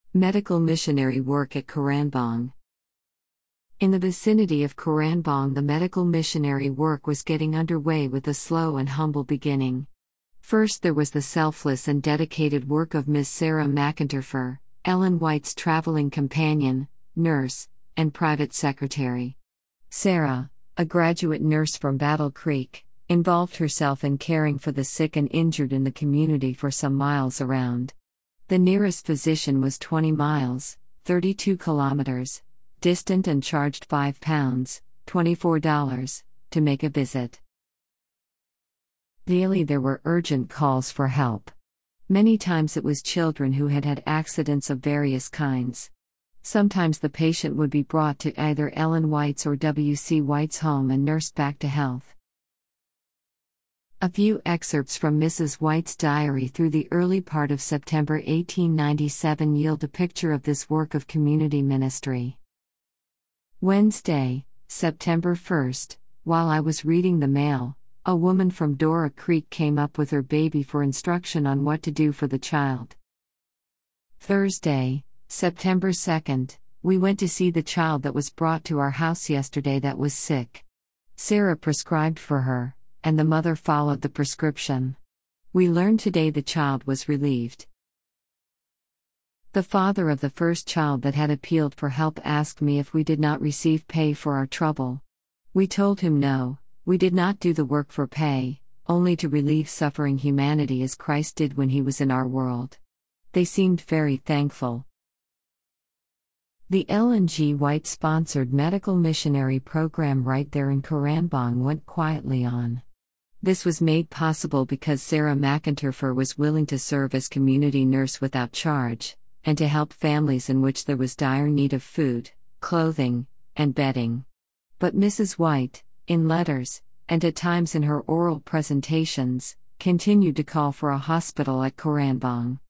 Medical missionary work at Karanbong. In the vicinity of Karanbong, the medical missionary work was getting underway with a slow and humble beginning. First, there was the selfless and dedicated work of Ms. Sarah McIntyre, Ellen White's traveling companion, nurse, and private secretary. Sarah, a graduate nurse from Battle Creek, involved herself in caring for the sick and injured in the community for some miles around. The nearest physician was 20 miles, 32 kilometers, distant and charged £5, $24, to make a visit. Daily there were urgent calls for help. Many times it was children who had had accidents of various kinds. Sometimes the patient would be brought to either Ellen White's or W.C. White's home and nursed back to health. A few excerpts from Mrs. White's diary through the early part of September 1897 yield a picture of this work of community ministry. Wednesday, September 1st, while I was reading the mail, a woman from Dora Creek came up with her baby for instruction on what to do for the child. Thursday, September 2nd, we went to see the child that was brought to our house yesterday that was sick. Sarah prescribed for her, and the mother followed the prescription. We learned today the child was relieved. The father of the first child that had appealed for help asked me if we did not receive pay for our trouble. We told him no, we did not do the work for pay, only to relieve suffering humanity as Christ did when he was in our world. They seemed very thankful. The Ellen G. White-sponsored medical missionary program right there in Karanbong went quietly on. This was made possible because Sarah McIntyre was willing to serve as community nurse without charge, and to help families in which there was dire need of food, clothing, and bedding. But Mrs. White, in letters, and at times in her oral presentations, continued to call for a hospital at Karanbong.